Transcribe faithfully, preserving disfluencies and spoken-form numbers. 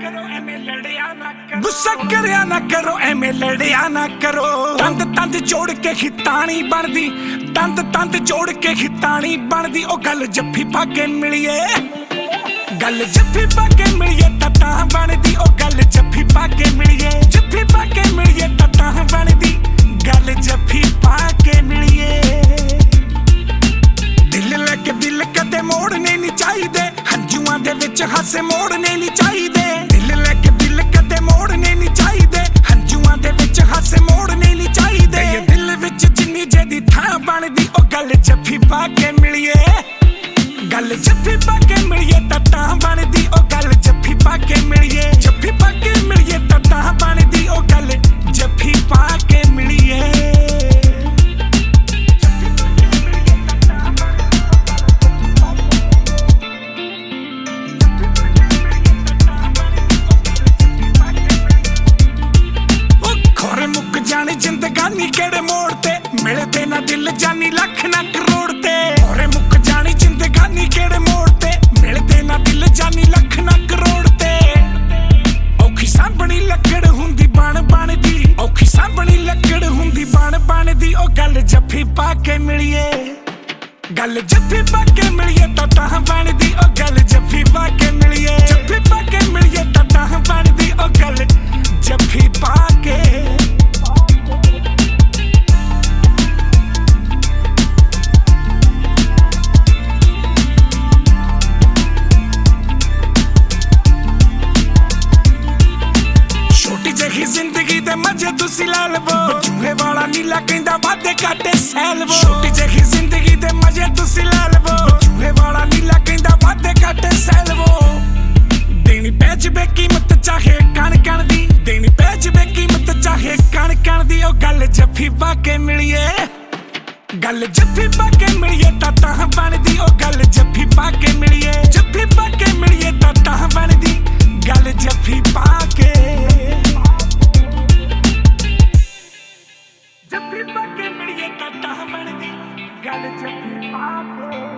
करो एवें लड़िया ना करो, गुस्सा करिया ना करो एवें लड़िया ना करो। तंद तंद जोड़ के खितानी बनदी, तंद तंद जोड़ के खितानी बनदी। ओ गल जफ्फी पा के मिलिए, गल जफ्फी पा के मिलिए तता बनदी। ओ गल जफ्फी पा के मिलिए, जफ्फी पा के मिलिए तता बनदी। गल जफ्फी पा के मिलिए। दिल लेके दिल कदे मोड़ने नहीं चाहिए, हंजुआं दे विच हासे मोड़ने नहीं चाहिए। दिल लेके दिल कदे मोड़ने नहीं चाहिए, हंजुआं दे विच हासे मोड़ने नहीं चाहिए। ये दिल विच जिन्नी जेदी थां बनदी। ओ गल जफ्फी पा के मिलिए, गल जफ्फी पा के मिलिए तता बनदी। ओ गल जफ्फी पा के मिलिए, जफ्फी पा के मिलिए तता बनदी। ओ गल जफ्फी पा के मिलिए। जिंदगानी केड़े मोड़ ते मिलते ना दिल जानी लख ना करोड़ ते। और मुक जानी जिंदगानी केड़े मोड़ ते मिलते ना दिल जानी लख ना करोड़ ते। औखी सांभनी लकड़ हुंदी बन बन दी, औखी सांभनी लकड़ हुंदी बन बन दी। ओ गल जफ्फी पा के मिलिए, गल जफ्फी पा के मिलिए तता बनदी। ओ गल जफ्फी पा के मिलिए, जफ्फी पा के मिलिए तता बनदी। ओ गल जफ्फी पा के। जिंदगी दे मजे तुसी ला लवो, चूहे वाला नीला कहंदा वादे काटे सैलवो। छोटी जही जिंदगी दे मजे तुसी ला लवो, चूहे वाला नीला कहंदा वादे काटे सैलवो। देनी पैच बे कीमत चाहे कण कण दी, देनी पैच बे कीमत चाहे कण कण दी। ओ गल जफ्फी पा के मिलिए, गल जफ्फी पा के मिलिए तता बनदी। ओ गल जफ्फी पा के मिलिए, जफ्फी पा के मिलिए तता बनदी। गल जफ्फी पा के। जफ्फी पा के मिलिए तता बनदी। गल जफ्फी पा के।